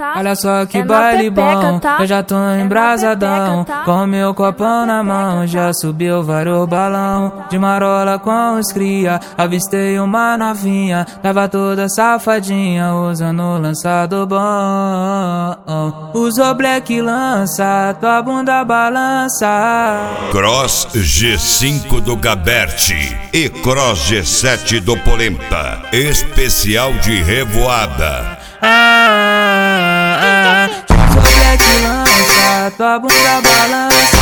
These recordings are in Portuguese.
tá? Olha só que É na baile pepeca, bom, tá? eu já tô É na embrasadão, pepeca, tá? com meu copão na mão, tá? já subiu vários balão, de marola com os cria, avistei uma novinha, tava toda safadinha, usando o lançado bom, usou black lança, tua bunda balança. Cross G5 do Gaberti e Cross G7 do Polenta, especial de revoada. Usou black lança, tua bunda balança.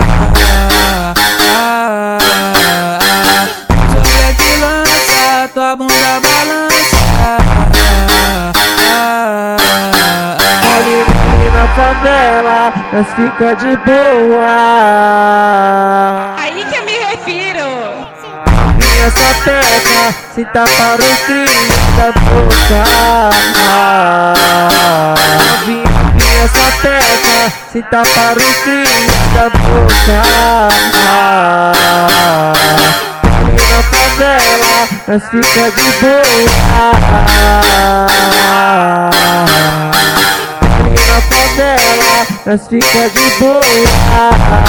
Usou black lança, tua bunda balança. Ali na favela, nós fica de boa. Aí que eu me refiro. Minha sapeca, sinta para os crimes da boca. Minha sapeca, sinta para os crimes da boca. Ali na favela, nós fica de boa. Na favela, nós fica de boa.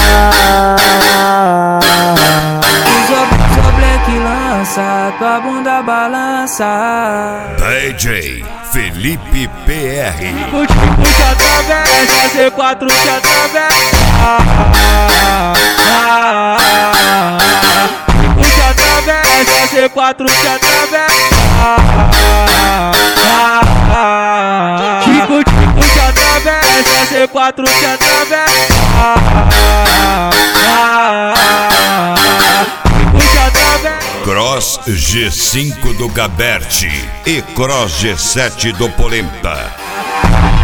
Usou black lança, tua bunda balança. DJ Felipe PR. Puxa atravessa, C4 te atravessa. Puxa atravessa, C4 te atravessa. Tico te atravessa, C4 te atravessa. Tico te atravessa. Cross G5 do Gaberti e Cross G7 do Polenta.